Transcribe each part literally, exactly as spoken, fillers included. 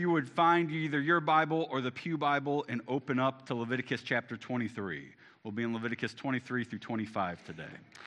You would find either your Bible or the Pew Bible and open up to Leviticus chapter twenty-three. We'll be in Leviticus twenty-three through twenty-five today.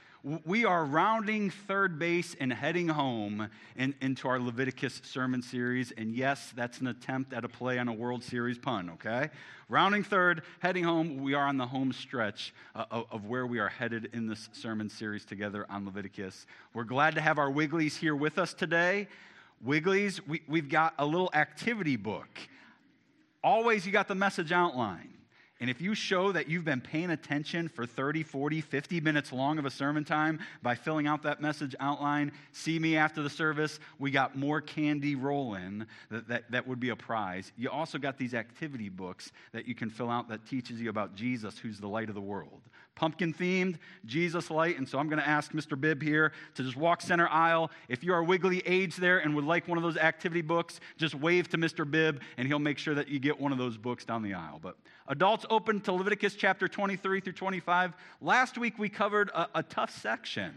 We are rounding third base and heading home in, into our Leviticus sermon series. And yes, that's an attempt at a play on a World Series pun, okay? Rounding third, heading home. We are on the home stretch uh, of, of where we are headed in this sermon series together on Leviticus. We're glad to have our Wigglies here with us today. Wigglies, we, we've got a little activity book. Always you got the message outline. And if you show that you've been paying attention for thirty, forty, fifty minutes long of a sermon time by filling out that message outline, see me after the service. We got more candy rolling. That, that, that would be a prize. You also got these activity books that you can fill out that teaches you about Jesus, who's the light of the world. Pumpkin themed, Jesus light. And so I'm going to ask Mister Bibb here to just walk center aisle. If you are Wiggly age there and would like one of those activity books, just wave to Mister Bibb and he'll make sure that you get one of those books down the aisle. But adults, open to Leviticus chapter twenty-three through twenty-five. Last week we covered a, a tough section.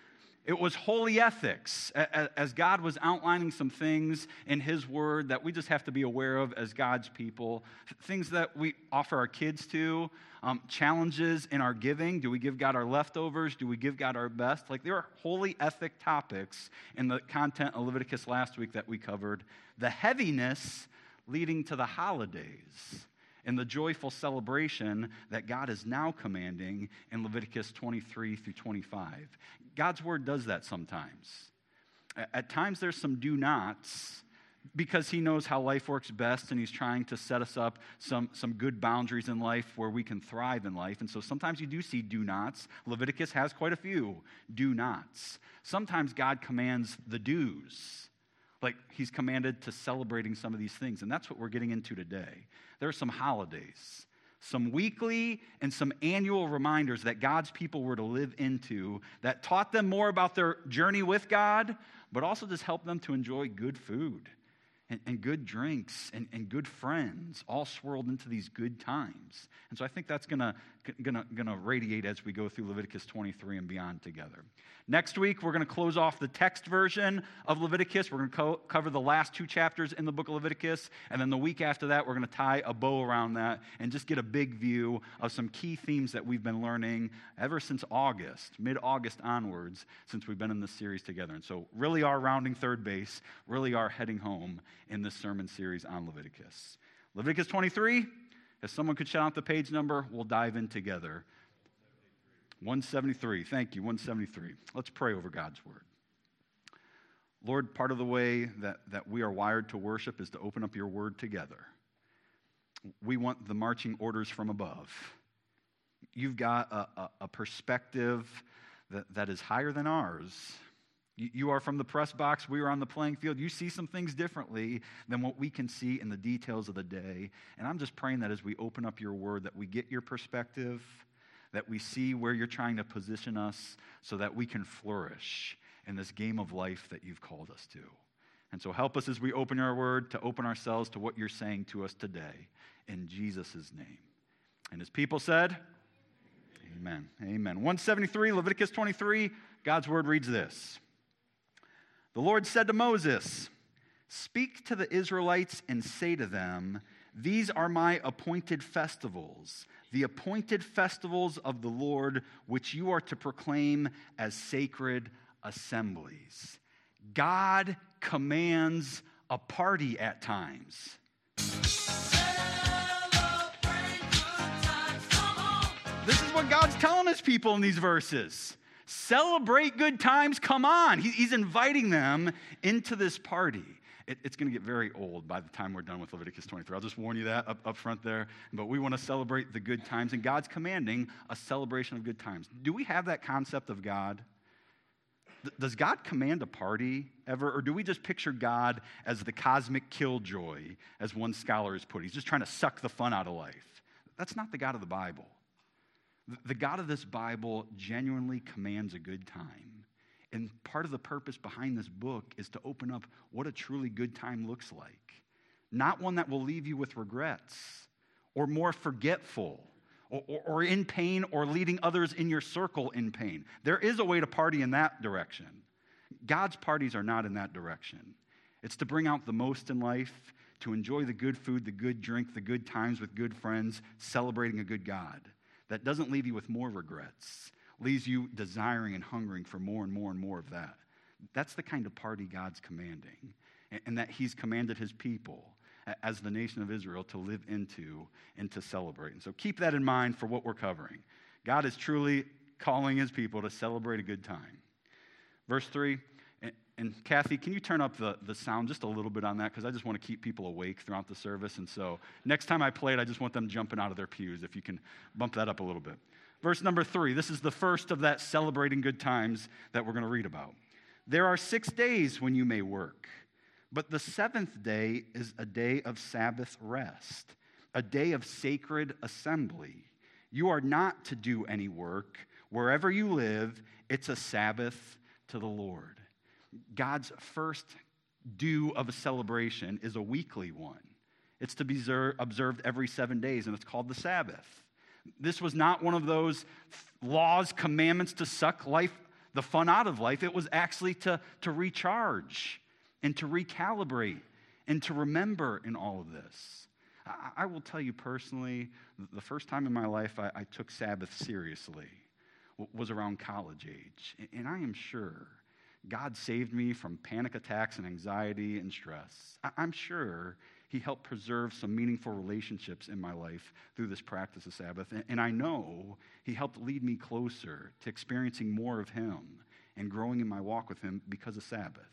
It was holy ethics, as God was outlining some things in His Word that we just have to be aware of as God's people. Things that we offer our kids to, um, challenges in our giving. Do we give God our leftovers? Do we give God our best? Like, there are holy ethic topics in the content of Leviticus last week that we covered. The heaviness leading to the holidays and the joyful celebration that God is now commanding in Leviticus twenty-three through twenty-five. God's word does that sometimes. At times there's some do-nots because He knows how life works best and He's trying to set us up some, some good boundaries in life where we can thrive in life. And so sometimes you do see do-nots. Leviticus has quite a few do-nots. Sometimes God commands the do's. Like He's commanded to celebrating some of these things. And that's what we're getting into today. There are some holidays, some weekly and some annual reminders that God's people were to live into that taught them more about their journey with God, but also just helped them to enjoy good food and, and good drinks and, and good friends, all swirled into these good times. And so I think that's gonna, gonna, gonna radiate as we go through Leviticus twenty-three and beyond together. Next week, we're going to close off the text version of Leviticus. We're going to co- cover the last two chapters in the book of Leviticus. And then the week after that, we're going to tie a bow around that and just get a big view of some key themes that we've been learning ever since August, mid-August onwards, since we've been in this series together. And so really are rounding third base, really are heading home in this sermon series on Leviticus. Leviticus twenty-three, if someone could shout out the page number, we'll dive in together. one seventy-three. Thank you, one seventy-three. Let's pray over God's word. Lord, part of the way that, that we are wired to worship is to open up your word together. We want the marching orders from above. You've got a, a, a perspective that, that is higher than ours. You, you are from the press box. We are on the playing field. You see some things differently than what we can see in the details of the day. And I'm just praying that as we open up your word, that we get your perspective, that we see where you're trying to position us so that we can flourish in this game of life that you've called us to. And so help us as we open our word to open ourselves to what you're saying to us today in Jesus' name. And as people said, amen, amen. one seventy-three, Leviticus twenty-three, God's word reads this. The Lord said to Moses, "Speak to the Israelites and say to them, these are my appointed festivals, the appointed festivals of the Lord, which you are to proclaim as sacred assemblies." God commands a party at times. This is what God's telling His people in these verses. Celebrate good times, come on. He's inviting them into this party. It, it's going to get very old by the time we're done with Leviticus twenty-three. I'll just warn you that up, up front there. But we want to celebrate the good times, and God's commanding a celebration of good times. Do we have that concept of God? Th- does God command a party ever, or do we just picture God as the cosmic killjoy, as one scholar has put it? He's just trying to suck the fun out of life. That's not the God of the Bible. The, the God of this Bible genuinely commands a good time. And part of the purpose behind this book is to open up what a truly good time looks like. Not one that will leave you with regrets or more forgetful or, or, or in pain or leading others in your circle in pain. There is a way to party in that direction. God's parties are not in that direction. It's to bring out the most in life, to enjoy the good food, the good drink, the good times with good friends, celebrating a good God. That doesn't leave you with more regrets, leaves you desiring and hungering for more and more and more of that. That's the kind of party God's commanding, and that he's commanded his people as the nation of Israel to live into and to celebrate. And so keep that in mind for what we're covering. God is truly calling his people to celebrate a good time. Verse three, and, and Kathy, can you turn up the, the sound just a little bit on that? Because I just want to keep people awake throughout the service. And so next time I play it, I just want them jumping out of their pews. If you can bump that up a little bit. Verse number three, this is the first of that celebrating good times that we're going to read about. There are six days when you may work, but the seventh day is a day of Sabbath rest, a day of sacred assembly. You are not to do any work. Wherever you live, it's a Sabbath to the Lord. God's first due of a celebration is a weekly one. It's to be observed every seven days, and it's called the Sabbath. This was not one of those laws, commandments to suck life, the fun out of life. It was actually to, to recharge and to recalibrate and to remember in all of this. I, I will tell you personally, the first time in my life I, I took Sabbath seriously was around college age. And I am sure God saved me from panic attacks and anxiety and stress. I'm sure he helped preserve some meaningful relationships in my life through this practice of Sabbath. And I know he helped lead me closer to experiencing more of him and growing in my walk with him because of Sabbath.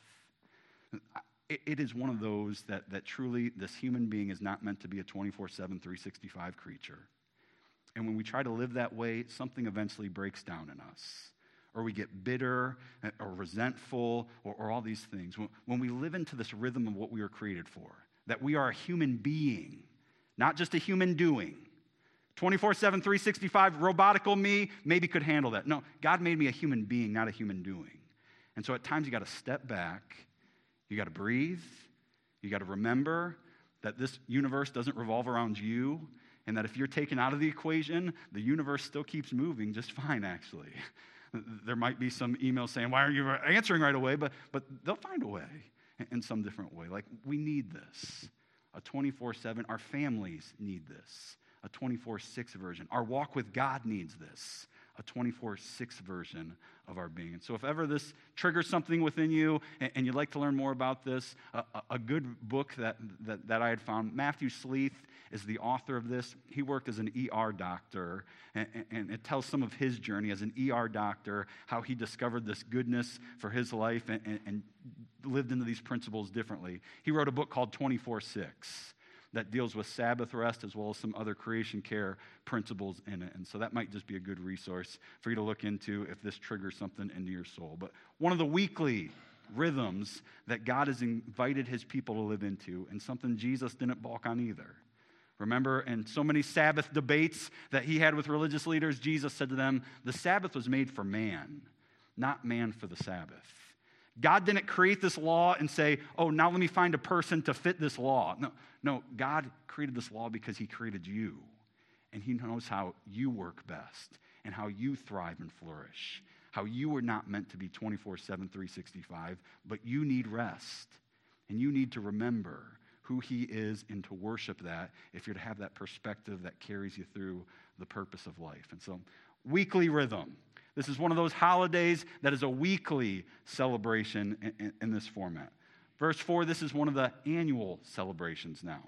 It is one of those that, that truly this human being is not meant to be a twenty-four seven, three sixty-five creature. And when we try to live that way, something eventually breaks down in us. Or we get bitter or resentful or, or all these things. When, when we live into this rhythm of what we were created for, that we are a human being, not just a human doing. twenty-four seven, three sixty-five, robotical me maybe could handle that. No, God made me a human being, not a human doing. And so at times you got to step back, you got to breathe, you got to remember that this universe doesn't revolve around you, and that if you're taken out of the equation, the universe still keeps moving just fine, actually. There might be some emails saying, why aren't you answering right away? But, but they'll find a way in some different way. Like, we need this. A twenty-four seven, our families need this. A twenty-four six version. Our walk with God needs this. A twenty-four six version of our being. And so if ever this triggers something within you and, and you'd like to learn more about this, a, a good book that, that, that I had found, Matthew Sleeth is the author of this. He worked as an E R doctor, and, and it tells some of his journey as an E R doctor, how he discovered this goodness for his life and, and, and lived into these principles differently. He wrote a book called twenty-four six that deals with Sabbath rest as well as some other creation care principles in it. And so that might just be a good resource for you to look into if this triggers something into your soul. But one of the weekly rhythms that God has invited his people to live into, and something Jesus didn't balk on either. Remember, in so many Sabbath debates that he had with religious leaders, Jesus said to them, the Sabbath was made for man, not man for the Sabbath. God didn't create this law and say, oh, now let me find a person to fit this law. No, no, God created this law because he created you. And he knows how you work best and how you thrive and flourish, how you were not meant to be twenty-four seven, three sixty-five, but you need rest. And you need to remember who he is and to worship that if you're to have that perspective that carries you through the purpose of life. And so, weekly rhythm. This is one of those holidays that is a weekly celebration in, in, in this format. Verse four, this is one of the annual celebrations now.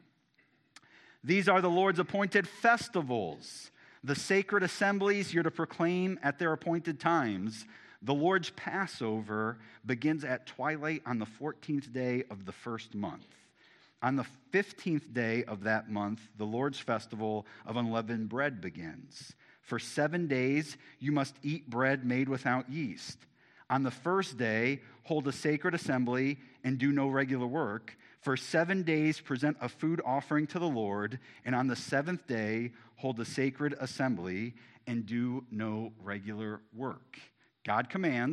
These are the Lord's appointed festivals, the sacred assemblies you're to proclaim at their appointed times. The Lord's Passover begins at twilight on the fourteenth day of the first month. On the fifteenth day of that month, the Lord's festival of unleavened bread begins. For seven days, you must eat bread made without yeast. On the first day, hold a sacred assembly and do no regular work. For seven days, present a food offering to the Lord. And on the seventh day, hold a sacred assembly and do no regular work. God commands.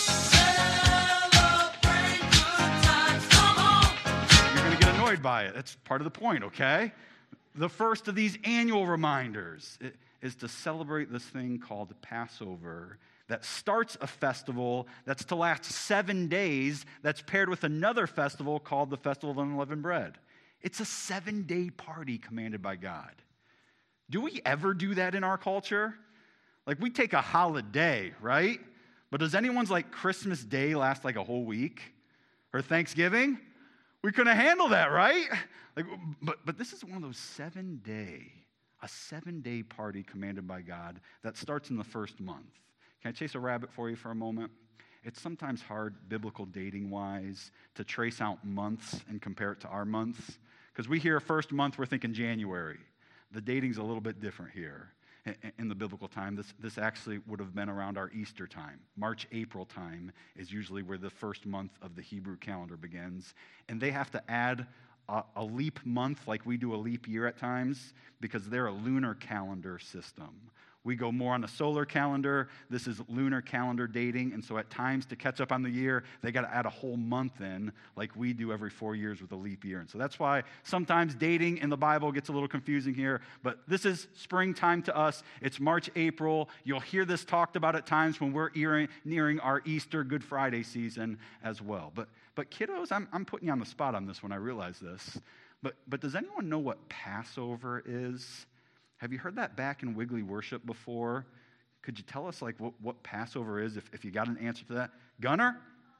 You're going to get annoyed by it. That's part of the point, okay? The first of these annual reminders is to celebrate this thing called Passover that starts a festival that's to last seven days that's paired with another festival called the Festival of Unleavened Bread. It's a seven-day party commanded by God. Do we ever do that in our culture? Like, we take a holiday, right? But does anyone's like Christmas Day last like a whole week? Or Thanksgiving? We couldn't handle that, right? Like, but, but this is one of those seven-day, a seven-day party commanded by God that starts in the first month. Can I chase a rabbit for you for a moment? It's sometimes hard, biblical dating-wise, to trace out months and compare it to our months. Because we hear first month, we're thinking January. The dating's a little bit different here. In the biblical time, this, this actually would have been around our Easter time. March, April time is usually where the first month of the Hebrew calendar begins. And they have to add a, a leap month like we do a leap year at times because they're a lunar calendar system. We go more on the solar calendar. This is lunar calendar dating. And so at times to catch up on the year, they got to add a whole month in like we do every four years with a leap year. And so that's why sometimes dating in the Bible gets a little confusing here. But this is springtime to us. It's March, April. You'll hear this talked about at times when we're nearing our Easter Good Friday season as well. But but kiddos, I'm, I'm putting you on the spot on this when I realize this. But But does anyone know what Passover is? Have you heard that back in Wiggly Worship before? Could you tell us like what, what Passover is if, if you got an answer to that? Gunnar?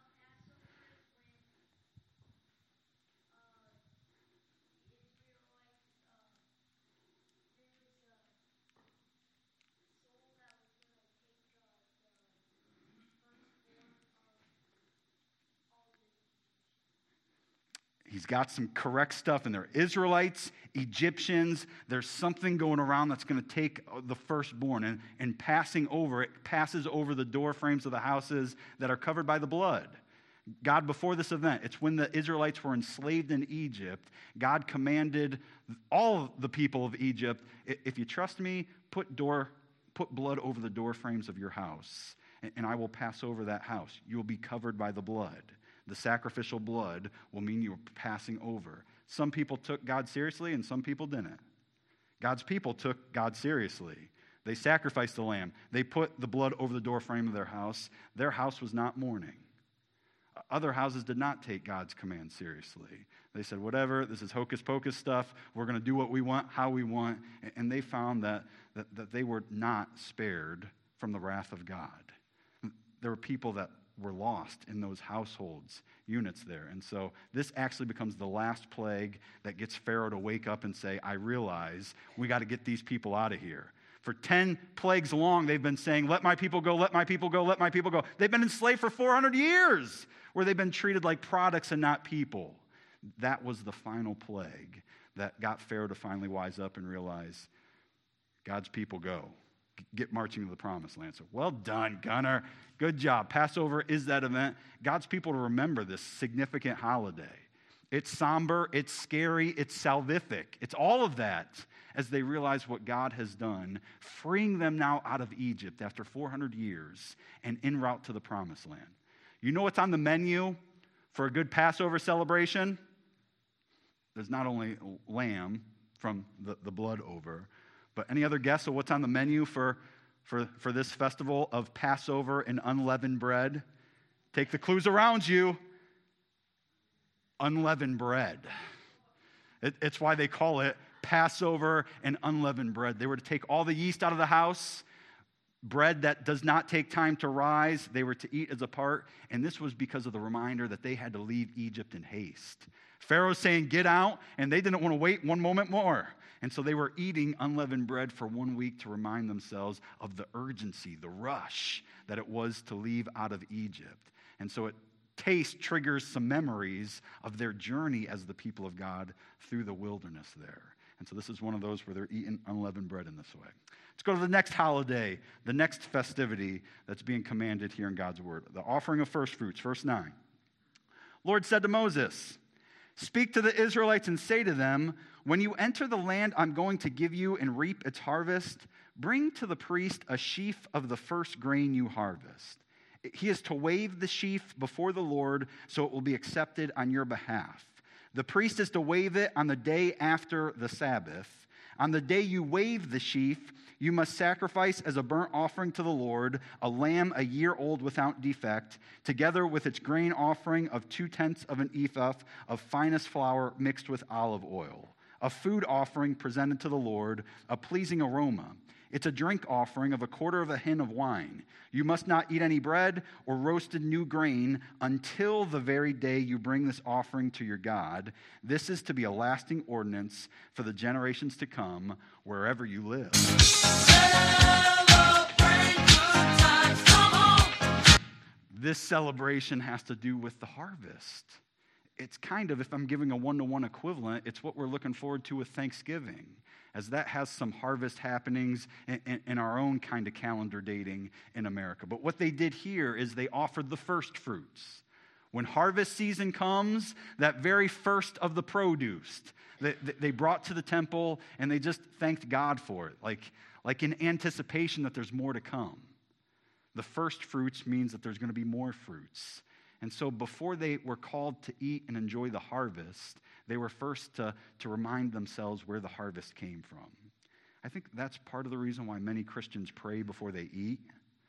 He's got some correct stuff in there. Israelites, Egyptians, there's something going around that's going to take the firstborn and, and passing over, it passes over the door frames of the houses that are covered by the blood. God, before this event, it's when the Israelites were enslaved in Egypt, God commanded all the people of Egypt, if you trust me, put door, put blood over the door frames of your house, and, and I will pass over that house. You will be covered by the blood. The sacrificial blood will mean you are passing over. Some people took God seriously and some people didn't. God's people took God seriously. They sacrificed the lamb. They put the blood over the doorframe of their house. Their house was not mourning. Other houses did not take God's command seriously. They said, whatever, this is hocus pocus stuff. We're going to do what we want, how we want. And they found that, that, that they were not spared from the wrath of God. There were people that were lost in those households, units there. And so this actually becomes the last plague that gets Pharaoh to wake up and say, I realize we got to get these people out of here. For ten plagues long, they've been saying, let my people go, let my people go, let my people go. They've been enslaved for four hundred years, where they've been treated like products and not people. That was the final plague that got Pharaoh to finally wise up and realize, God's people go. Get marching to the promised land. So well done, Gunnar. Good job. Passover is that event. God's people to remember this significant holiday. It's somber, it's scary, it's salvific. It's all of that as they realize what God has done, freeing them now out of Egypt after four hundred years and en route to the promised land. You know what's on the menu for a good Passover celebration? There's not only lamb from the, the blood over, but any other guess of what's on the menu for, for, for this festival of Passover and unleavened bread? Take the clues around you. Unleavened bread. It, it's why they call it Passover and unleavened bread. They were to take all the yeast out of the house, bread that does not take time to rise, they were to eat as a part, and this was because of the reminder that they had to leave Egypt in haste. Pharaoh's saying, get out, and they didn't want to wait one moment more. And so they were eating unleavened bread for one week to remind themselves of the urgency, the rush that it was to leave out of Egypt. And so it taste triggers some memories of their journey as the people of God through the wilderness there. And so this is one of those where they're eating unleavened bread in this way. Let's go to the next holiday, the next festivity that's being commanded here in God's word. The offering of first fruits, verse nine. Lord said to Moses, speak to the Israelites and say to them, when you enter the land I'm going to give you and reap its harvest, bring to the priest a sheaf of the first grain you harvest. He is to wave the sheaf before the Lord so it will be accepted on your behalf. The priest is to wave it on the day after the Sabbath, On the day you wave the sheaf, you must sacrifice as a burnt offering to the Lord a lamb a year old without defect, together with its grain offering of two-tenths of an ephah of finest flour mixed with olive oil, a food offering presented to the Lord, a pleasing aroma. It's a drink offering of a quarter of a hin of wine. You must not eat any bread or roasted new grain until the very day you bring this offering to your God. This is to be a lasting ordinance for the generations to come, wherever you live. Celebrate good times, come on. This celebration has to do with the harvest. It's kind of, if I'm giving a one-to-one equivalent, it's what we're looking forward to with Thanksgiving, as that has some harvest happenings in, in, in our own kind of calendar dating in America. But what they did here is they offered the first fruits. When harvest season comes, that very first of the produce, they, they brought to the temple, and they just thanked God for it, like, like in anticipation that there's more to come. The first fruits means that there's going to be more fruits. And so before they were called to eat and enjoy the harvest, they were first to, to remind themselves where the harvest came from. I think that's part of the reason why many Christians pray before they eat.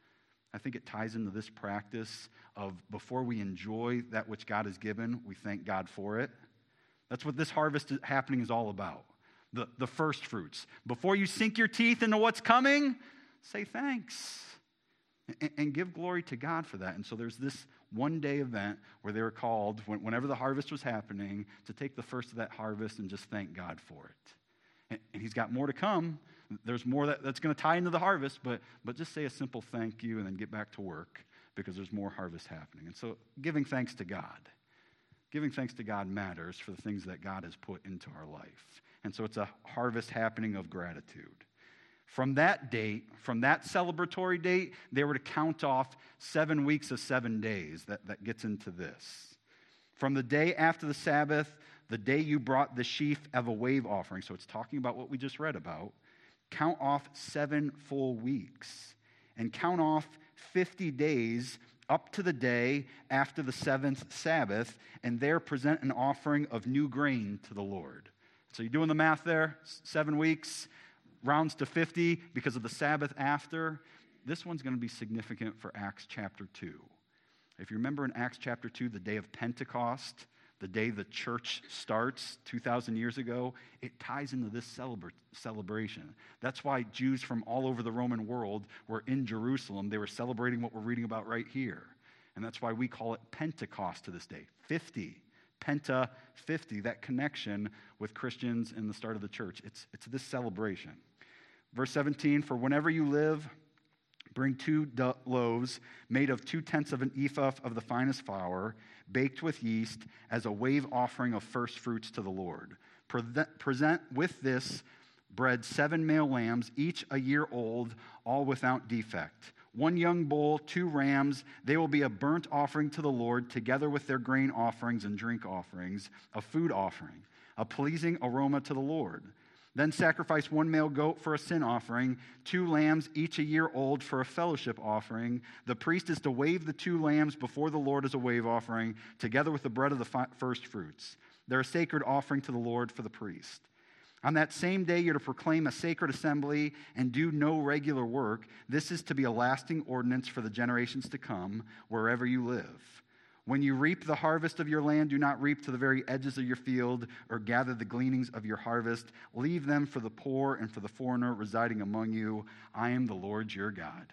I think it ties into this practice of before we enjoy that which God has given, we thank God for it. That's what this harvest happening is all about, the, the first fruits. Before you sink your teeth into what's coming, say thanks and, and give glory to God for that. And so there's this one-day event where they were called, whenever the harvest was happening, to take the first of that harvest and just thank God for it. And, and he's got more to come. There's more that, that's going to tie into the harvest, but, but just say a simple thank you and then get back to work because there's more harvest happening. And so giving thanks to God. Giving thanks to God matters for the things that God has put into our life. And so it's a harvest happening of gratitude. From that date, from that celebratory date, they were to count off seven weeks of seven days. That, that gets into this. From the day after the Sabbath, the day you brought the sheaf of a wave offering, so it's talking about what we just read about, count off seven full weeks. And count off fifty days up to the day after the seventh Sabbath, and there present an offering of new grain to the Lord. So you're doing the math there? Seven weeks. Rounds to fifty because of the Sabbath after. This one's going to be significant for Acts chapter two. If you remember in Acts chapter two, the day of Pentecost, the day the church starts two thousand years ago, it ties into this celebra- celebration. That's why Jews from all over the Roman world were in Jerusalem. They were celebrating what we're reading about right here. And that's why we call it Pentecost to this day. fifty. Penta fifty, that connection with Christians in the start of the church. It's, it's this celebration. Verse seventeen, for whenever you live, bring two do- loaves made of two-tenths of an ephah of the finest flour, baked with yeast, as a wave offering of first fruits to the Lord. Pre- present with this bread seven male lambs, each a year old, all without defect. One young bull, two rams, they will be a burnt offering to the Lord, together with their grain offerings and drink offerings, a food offering, a pleasing aroma to the Lord. Then sacrifice one male goat for a sin offering, two lambs, each a year old, for a fellowship offering. The priest is to wave the two lambs before the Lord as a wave offering, together with the bread of the fi- first fruits. They're a sacred offering to the Lord for the priest. On that same day, you're to proclaim a sacred assembly and do no regular work. This is to be a lasting ordinance for the generations to come, wherever you live. When you reap the harvest of your land, do not reap to the very edges of your field or gather the gleanings of your harvest. Leave them for the poor and for the foreigner residing among you. I am the Lord your God.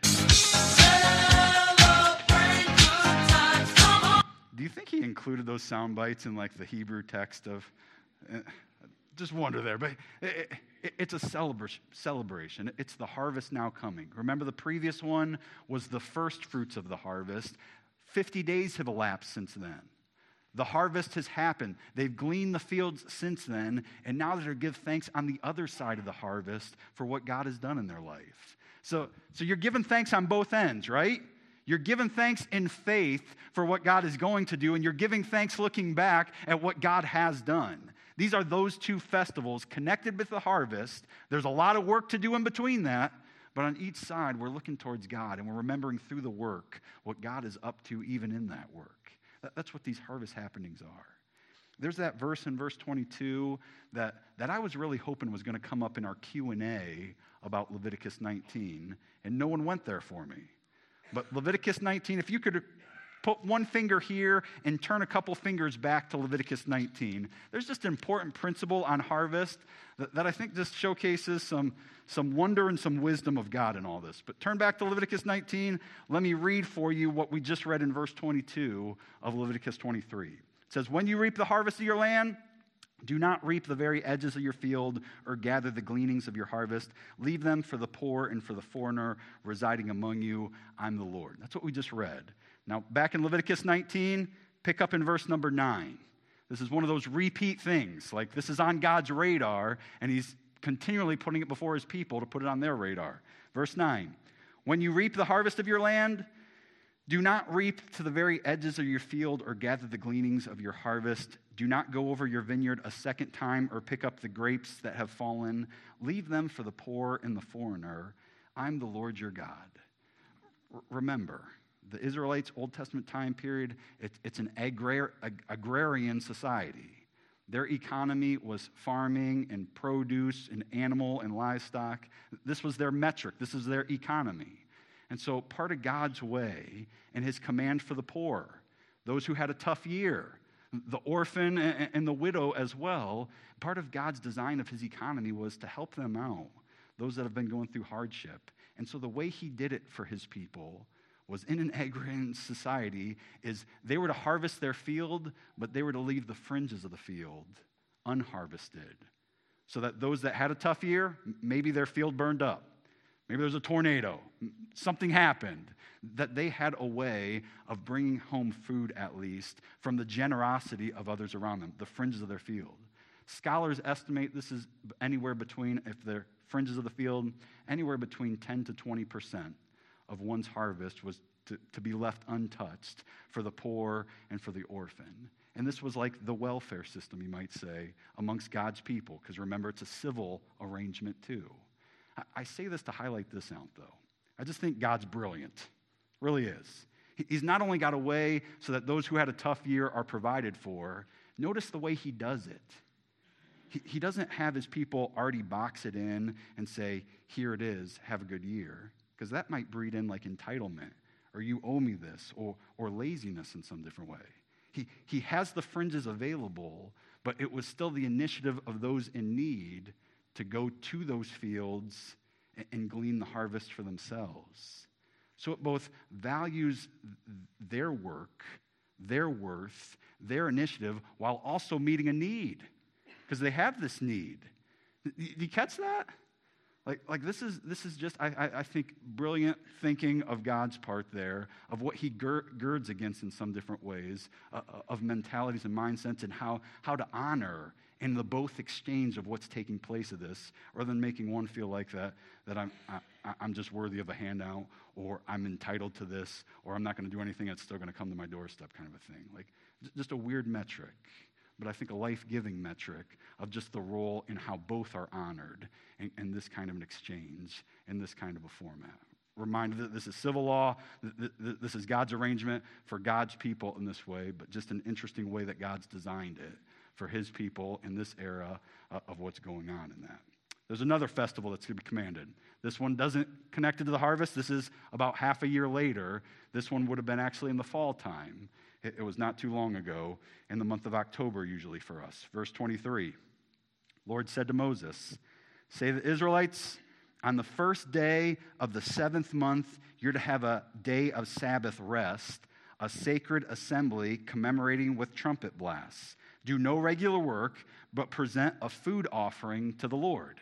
Do you think he included those sound bites in like the Hebrew text of... Uh, Just wonder there, but it, it, it's a celebration, celebration. It's the harvest now coming. Remember, the previous one was the first fruits of the harvest. Fifty days have elapsed since then. The harvest has happened. They've gleaned the fields since then, and now they're to give thanks on the other side of the harvest for what God has done in their life. So, so you're giving thanks on both ends, right? You're giving thanks in faith for what God is going to do, and you're giving thanks looking back at what God has done. These are those two festivals connected with the harvest. There's a lot of work to do in between that, but on each side, we're looking towards God, and we're remembering through the work what God is up to even in that work. That's what these harvest happenings are. There's that verse in verse twenty-two that, that I was really hoping was going to come up in our Q and A about Leviticus nineteen, and no one went there for me. But Leviticus nineteen, if you could put one finger here and turn a couple fingers back to Leviticus nineteen, there's just an important principle on harvest that, that I think just showcases some, some wonder and some wisdom of God in all this. But turn back to Leviticus nineteen. Let me read for you what we just read in verse twenty-two of Leviticus twenty-three. It says, when you reap the harvest of your land, do not reap the very edges of your field or gather the gleanings of your harvest. Leave them for the poor and for the foreigner residing among you. I'm the Lord. That's what we just read. Now, back in Leviticus nineteen, pick up in verse number nine. This is one of those repeat things. Like, this is on God's radar, and he's continually putting it before his people to put it on their radar. Verse nine, when you reap the harvest of your land, do not reap to the very edges of your field or gather the gleanings of your harvest. Do not go over your vineyard a second time or pick up the grapes that have fallen. Leave them for the poor and the foreigner. I'm the Lord your God. R- remember, the Israelites' Old Testament time period, it, it's an agrar- ag- agrarian society. Their economy was farming and produce and animal and livestock. This was their metric. This is their economy. And so part of God's way and his command for the poor, those who had a tough year, the orphan and the widow as well, part of God's design of his economy was to help them out, those that have been going through hardship. And so the way he did it for his people was in an agrarian society is they were to harvest their field, but they were to leave the fringes of the field unharvested. So that those that had a tough year, maybe their field burned up. Maybe there's a tornado. Something happened. That they had a way of bringing home food, at least, from the generosity of others around them, the fringes of their field. Scholars estimate this is anywhere between, if they're fringes of the field, anywhere between ten to twenty percent of one's harvest was to, to be left untouched for the poor and for the orphan. And this was like the welfare system, you might say, amongst God's people, because remember, it's a civil arrangement too. I say this to highlight this out, though. I just think God's brilliant. Really is. He's not only got a way so that those who had a tough year are provided for, notice the way he does it. He, he doesn't have his people already box it in and say, here it is, have a good year. Because that might breed in like entitlement, or you owe me this, or, or laziness in some different way. He, he has the fringes available, but it was still the initiative of those in need to go to those fields and, and glean the harvest for themselves. So it both values their work, their worth, their initiative, while also meeting a need, because they have this need. Do you catch that? Like, like this is this is just, I, I think, brilliant thinking of God's part there, of what he gir- girds against in some different ways, uh, of mentalities and mindsets, and how, how to honor in the both exchange of what's taking place of this, rather than making one feel like that, that I'm, I, I'm just worthy of a handout, or I'm entitled to this, or I'm not going to do anything that's still going to come to my doorstep kind of a thing. Like, just a weird metric, but I think a life-giving metric of just the role in how both are honored in, in this kind of an exchange, in this kind of a format. Reminded that this is civil law, that this is God's arrangement for God's people in this way, but just an interesting way that God's designed it for his people in this era uh, of what's going on in that. There's another festival that's going to be commanded. This one doesn't connect it to the harvest. This is about half a year later. This one would have been actually in the fall time. It, it was not too long ago, in the month of October usually for us. Verse twenty-three, Lord said to Moses, say to the Israelites, on the first day of the seventh month, you're to have a day of Sabbath rest, a sacred assembly commemorating with trumpet blasts. Do no regular work, but present a food offering to the Lord.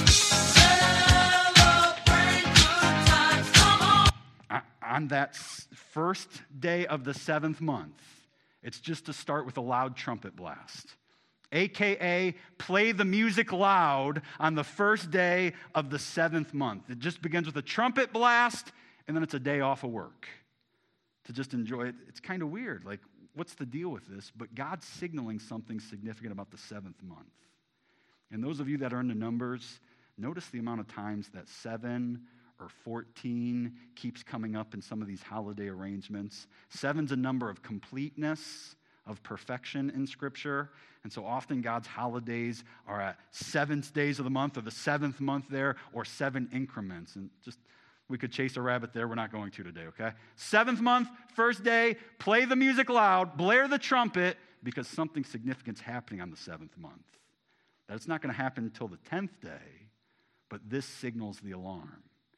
On that first day of the seventh month, it's just to start with a loud trumpet blast. A K A play the music loud on the first day of the seventh month. It just begins with a trumpet blast, and then it's a day off of work to just enjoy it. It's kind of weird. Like, what's the deal with this? But God's signaling something significant about the seventh month. And those of you that are into numbers, notice the amount of times that seven or fourteen keeps coming up in some of these holiday arrangements. Seven's a number of completeness, of perfection in Scripture. And so often God's holidays are at seventh days of the month or the seventh month there or seven increments. And just, we could chase a rabbit there. We're not going to today, okay? Seventh month, first day, play the music loud, blare the trumpet, because something significant's happening on the seventh month. That's not going to happen until the tenth day, but this signals the alarm.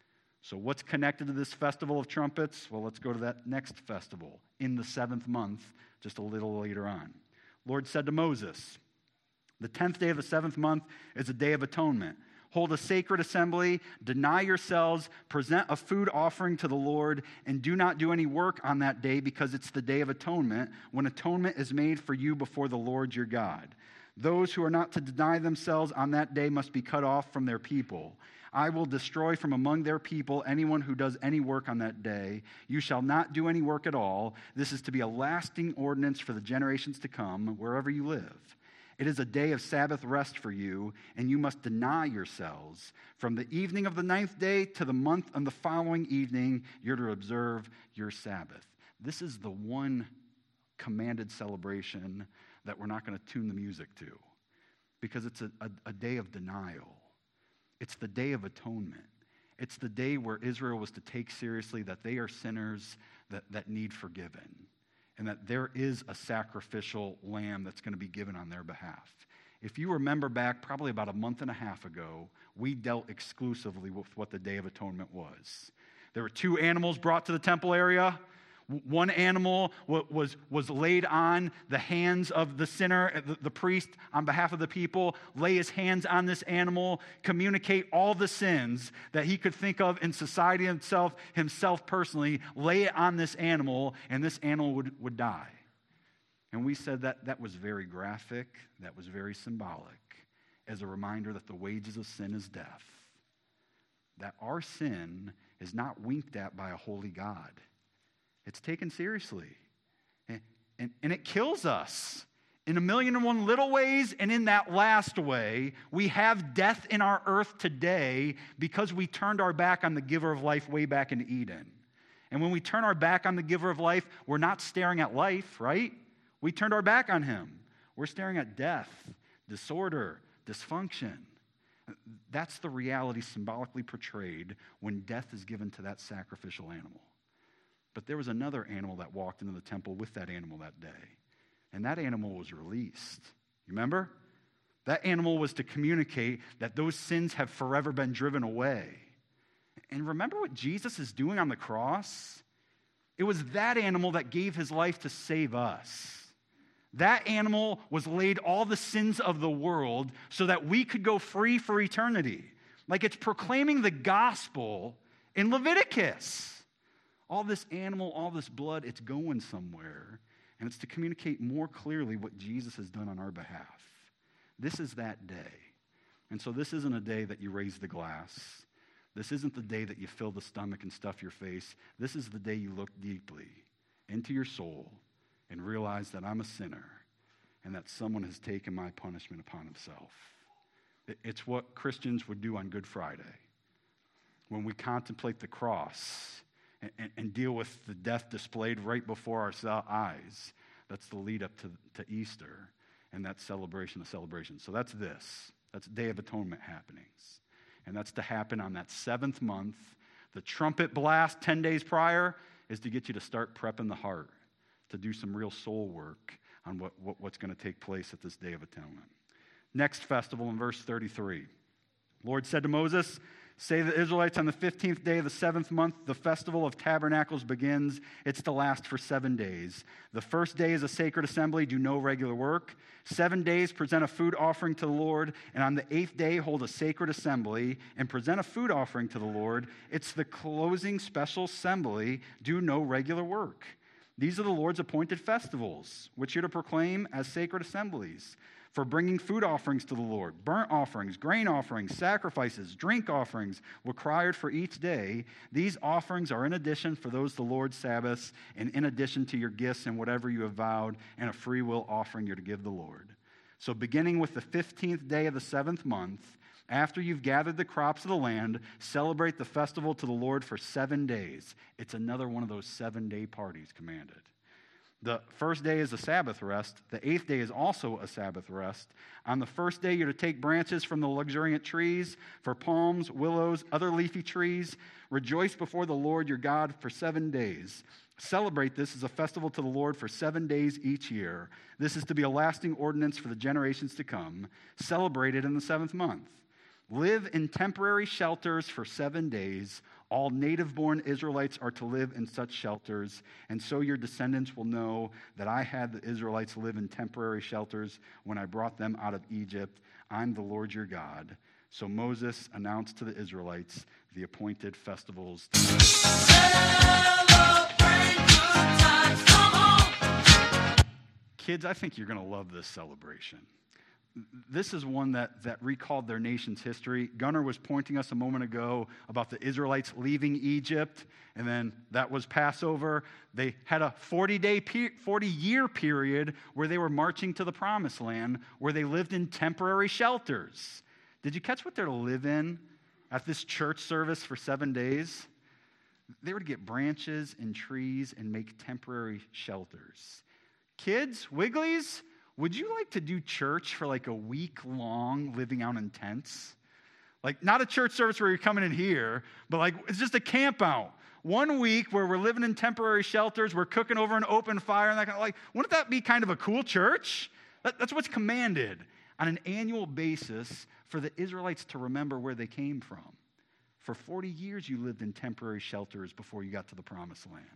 So what's connected to this festival of trumpets? Well, let's go to that next festival in the seventh month, just a little later on. Lord said to Moses, the tenth day of the seventh month is a day of atonement. Hold a sacred assembly, deny yourselves, present a food offering to the Lord, and do not do any work on that day because it's the day of atonement, when atonement is made for you before the Lord your God. Those who are not to deny themselves on that day must be cut off from their people. I will destroy from among their people anyone who does any work on that day. You shall not do any work at all. This is to be a lasting ordinance for the generations to come, wherever you live. It is a day of Sabbath rest for you, and you must deny yourselves. From the evening of the ninth day to the month and the following evening, you're to observe your Sabbath. This is the one commanded celebration that we're not going to tune the music to, because it's a, a, a day of denial. It's the day of atonement. It's the day where Israel was to take seriously that they are sinners that, that need forgiven, and that there is a sacrificial lamb that's going to be given on their behalf. If you remember back probably about a month and a half ago, we dealt exclusively with what the Day of Atonement was. There were two animals brought to the temple area. One animal was, was laid on the hands of the sinner, the, the priest, on behalf of the people, lay his hands on this animal, communicate all the sins that he could think of in society himself, himself personally, lay it on this animal, and this animal would, would die. And we said that that was very graphic, that was very symbolic, as a reminder that the wages of sin is death. That our sin is not winked at by a holy God. It's taken seriously. And, and, and it kills us in a million and one little ways, and in that last way, we have death in our earth today because we turned our back on the giver of life way back in Eden. And when we turn our back on the giver of life, we're not staring at life, right? We turned our back on him. We're staring at death, disorder, dysfunction. That's the reality symbolically portrayed when death is given to that sacrificial animal. But there was another animal that walked into the temple with that animal that day. And that animal was released. You remember? That animal was to communicate that those sins have forever been driven away. And remember what Jesus is doing on the cross? It was that animal that gave his life to save us. That animal was laid all the sins of the world so that we could go free for eternity. Like it's proclaiming the gospel in Leviticus. All this animal, all this blood, it's going somewhere, and it's to communicate more clearly what Jesus has done on our behalf. This is that day. And so this isn't a day that you raise the glass. This isn't the day that you fill the stomach and stuff your face. This is the day you look deeply into your soul and realize that I'm a sinner and that someone has taken my punishment upon himself. It's what Christians would do on Good Friday when we contemplate the cross And, and deal with the death displayed right before our eyes. That's the lead up to, to Easter and that celebration of celebrations. So that's this. That's Day of Atonement happenings. And that's to happen on that seventh month. The trumpet blast ten days prior is to get you to start prepping the heart, to do some real soul work on what, what, what's going to take place at this Day of Atonement. Next festival in verse thirty-three. Lord said to Moses, say to the Israelites, on the fifteenth day of the seventh month, the festival of tabernacles begins. It's to last for seven days. The first day is a sacred assembly. Do no regular work. Seven days, present a food offering to the Lord. And on the eighth day, hold a sacred assembly and present a food offering to the Lord. It's the closing special assembly. Do no regular work. These are the Lord's appointed festivals, which you're to proclaim as sacred assemblies, for bringing food offerings to the Lord, burnt offerings, grain offerings, sacrifices, drink offerings required for each day. These offerings are in addition for those the Lord's Sabbaths, and in addition to your gifts and whatever you have vowed, and a free will offering you're to give the Lord. So beginning with the fifteenth day of the seventh month, after you've gathered the crops of the land, celebrate the festival to the Lord for seven days. It's another one of those seven-day parties commanded. The first day is a Sabbath rest. The eighth day is also a Sabbath rest. On the first day, you're to take branches from the luxuriant trees, for palms, willows, other leafy trees. Rejoice before the Lord your God for seven days. Celebrate this as a festival to the Lord for seven days each year. This is to be a lasting ordinance for the generations to come. Celebrate it in the seventh month. Live in temporary shelters for seven days. All native-born Israelites are to live in such shelters, and so your descendants will know that I had the Israelites live in temporary shelters when I brought them out of Egypt. I'm the Lord your God. So Moses announced to the Israelites the appointed festivals. Kids, I think you're going to love this celebration. This is one that, that recalled their nation's history. Gunnar was pointing us a moment ago about the Israelites leaving Egypt, and then that was Passover. They had a forty-day, forty-year period where they were marching to the Promised Land, where they lived in temporary shelters. Did you catch what they're to live in at this church service for seven days? They were to get branches and trees and make temporary shelters. Kids, Wigglies, would you like to do church for like a week long living out in tents? Like not a church service where you're coming in here, but like it's just a camp out. One week where we're living in temporary shelters, we're cooking over an open fire, and that kind of like, wouldn't that be kind of a cool church? That, that's what's commanded on an annual basis for the Israelites to remember where they came from. For forty years you lived in temporary shelters before you got to the Promised Land.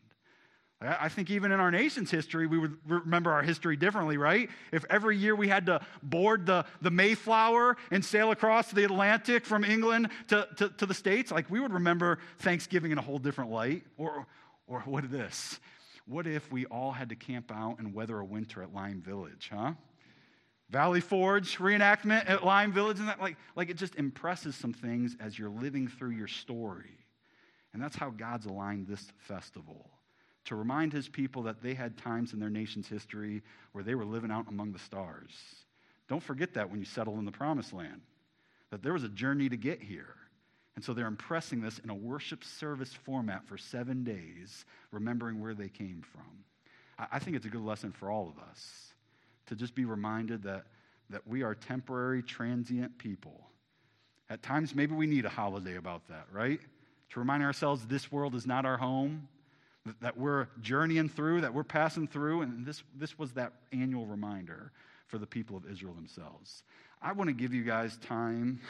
I think even in our nation's history, we would remember our history differently, right? If every year we had to board the, the Mayflower and sail across the Atlantic from England to, to, to the States, like we would remember Thanksgiving in a whole different light. Or, or what is this? What if we all had to camp out and weather a winter at Lime Village, huh? Valley Forge reenactment at Lime Village, and that like, like it just impresses some things as you're living through your story. And that's how God's aligned this festival, to remind his people that they had times in their nation's history where they were living out among the stars. Don't forget that when you settle in the Promised Land, that there was a journey to get here. And so they're impressing this in a worship service format for seven days, remembering where they came from. I think it's a good lesson for all of us to just be reminded that, that we are temporary, transient people. At times, maybe we need a holiday about that, right? To remind ourselves this world is not our home, that we're journeying through, that we're passing through, and this, this was that annual reminder for the people of Israel themselves. I want to give you guys time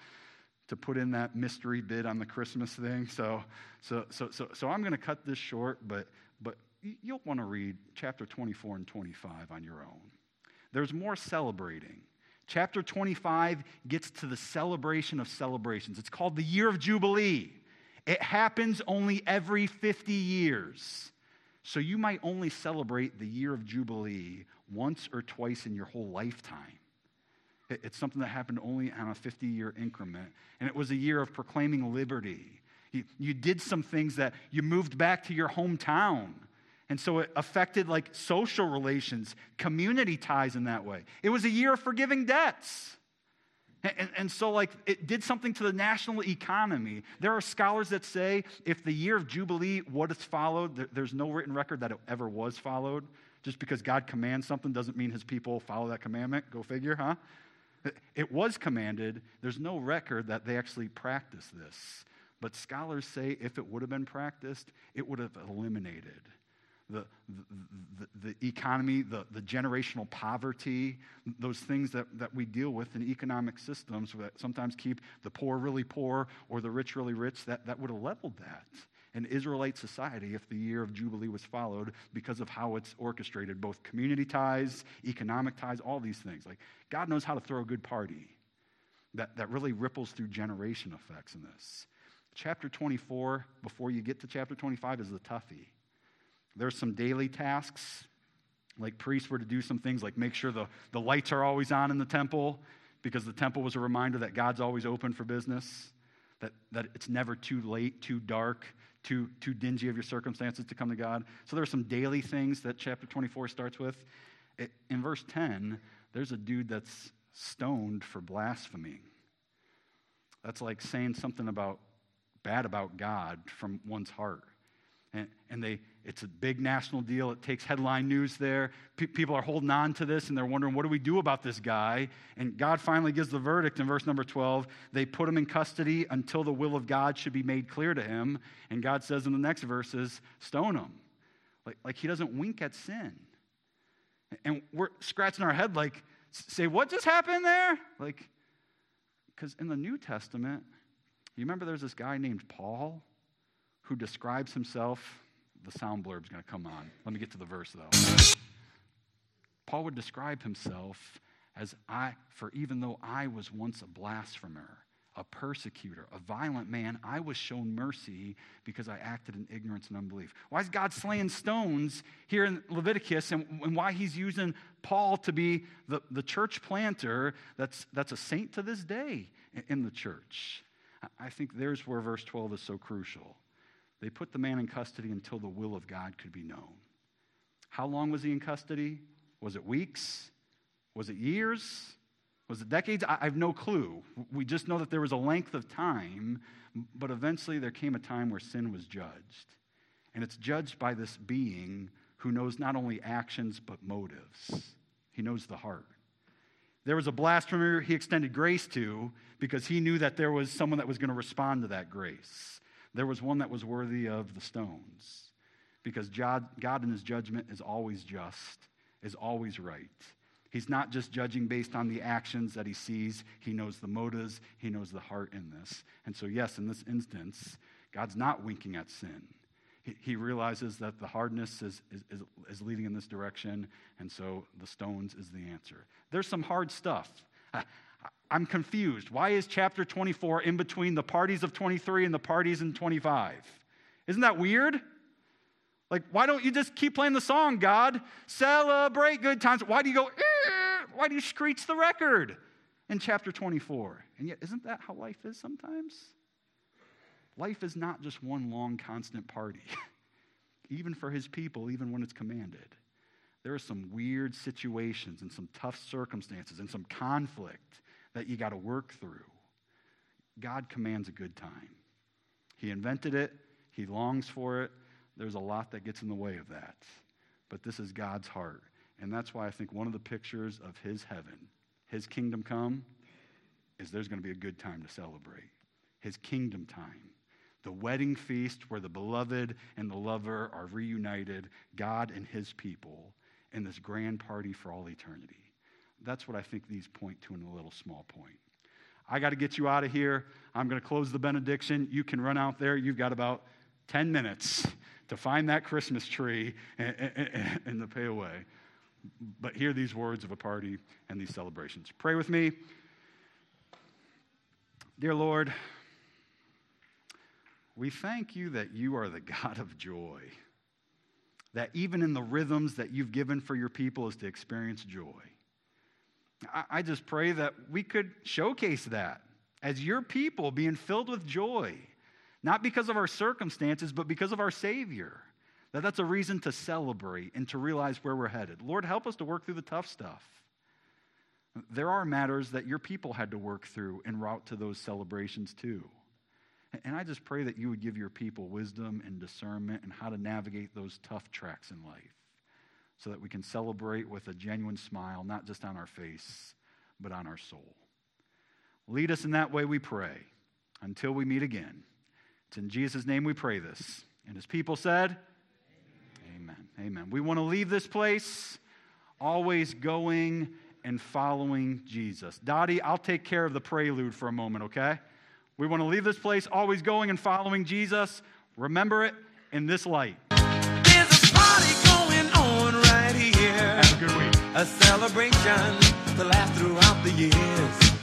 to put in that mystery bit on the Christmas thing, so so so so, so I'm going to cut this short, but but you'll want to read chapter twenty-four and twenty-five on your own. There's more celebrating. Chapter twenty-five gets to the celebration of celebrations. It's called the Year of Jubilee. It happens only every fifty years. So you might only celebrate the year of Jubilee once or twice in your whole lifetime. It's something that happened only on a fifty-year increment. And it was a year of proclaiming liberty. You, you did some things that you moved back to your hometown. And so it affected like social relations, community ties in that way. It was a year of forgiving debts. And, and so, like, it did something to the national economy. There are scholars that say if the year of Jubilee, what is followed, there, there's no written record that it ever was followed. Just because God commands something doesn't mean his people follow that commandment. Go figure, huh? It, it was commanded. There's no record that they actually practiced this. But scholars say if it would have been practiced, it would have eliminated The, the, the, the economy, the, the generational poverty, those things that, that we deal with in economic systems that sometimes keep the poor really poor or the rich really rich, that, that would have leveled that in Israelite society if the year of Jubilee was followed because of how it's orchestrated, both community ties, economic ties, all these things. Like, God knows how to throw a good party that, that really ripples through generation effects in this. Chapter twenty-four, before you get to chapter twenty-five, is the toughie. There's some daily tasks, like priests were to do some things like make sure the, the lights are always on in the temple, because the temple was a reminder that God's always open for business, that, that it's never too late, too dark, too, too dingy of your circumstances to come to God. So there are some daily things that chapter twenty-four starts with. It, in verse ten, there's a dude that's stoned for blaspheming. That's like saying something about bad about God from one's heart. And, and they It's a big national deal. It takes headline news there. P- people are holding on to this, and they're wondering, what do we do about this guy? And God finally gives the verdict in verse number twelve. They put him in custody until the will of God should be made clear to him. And God says in the next verses, stone him. Like, like he doesn't wink at sin. And we're scratching our head like, say, what just happened there? Like, because in the New Testament, you remember there's this guy named Paul who describes himself. The sound blurb's going to come on. Let me get to the verse, though. Paul would describe himself as, I, for even though I was once a blasphemer, a persecutor, a violent man, I was shown mercy because I acted in ignorance and unbelief. Why is God slaying stones here in Leviticus, and, and why he's using Paul to be the, the church planter that's, that's a saint to this day in, in the church? I think there's where verse twelve is so crucial. They put the man in custody until the will of God could be known. How long was he in custody? Was it weeks? Was it years? Was it decades? I have no clue. We just know that there was a length of time, but eventually there came a time where sin was judged. And it's judged by this being who knows not only actions, but motives. He knows the heart. There was a blasphemer he extended grace to because he knew that there was someone that was going to respond to that grace. There was one that was worthy of the stones because God, God in his judgment is always just, is always right. He's not just judging based on the actions that he sees. He knows the motives. He knows the heart in this. And so, yes, in this instance, God's not winking at sin. He, he realizes that the hardness is, is, is, is leading in this direction, and so the stones is the answer. There's some hard stuff. I, I'm confused. Why is chapter twenty-four in between the parties of twenty-three and the parties in twenty-five? Isn't that weird? Like, why don't you just keep playing the song, God? Celebrate good times. Why do you go, eh? Why do you screech the record in chapter twenty-four? And yet, isn't that how life is sometimes? Life is not just one long, constant party. Even for his people, even when it's commanded. There are some weird situations and some tough circumstances and some conflict that you got to work through. God commands a good time. He invented it. He longs for it. There's a lot that gets in the way of that. But this is God's heart. And that's why I think one of the pictures of his heaven, his kingdom come, is there's going to be a good time to celebrate. His kingdom time. The wedding feast where the beloved and the lover are reunited, God and his people, in this grand party for all eternity. That's what I think these point to in a little small point. I got to get you out of here. I'm going to close the benediction. You can run out there. You've got about ten minutes to find that Christmas tree and, and, and to pay away. But hear these words of a party and these celebrations. Pray with me. Dear Lord, we thank you that you are the God of joy. That even in the rhythms that you've given for your people is to experience joy. I, I just pray that we could showcase that as your people being filled with joy. Not because of our circumstances, but because of our Savior. That that's a reason to celebrate and to realize where we're headed. Lord, help us to work through the tough stuff. There are matters that your people had to work through en route to those celebrations too. And I just pray that you would give your people wisdom and discernment and how to navigate those tough tracks in life so that we can celebrate with a genuine smile, not just on our face, but on our soul. Lead us in that way, we pray, until we meet again. It's in Jesus' name we pray this. And his people said, Amen. Amen. Amen. We want to leave this place always going and following Jesus. Dottie, I'll take care of the prelude for a moment, okay? We want to leave this place always going and following Jesus. Remember it in this light. There's a party going on right here. Have a good week. A celebration to last throughout the years.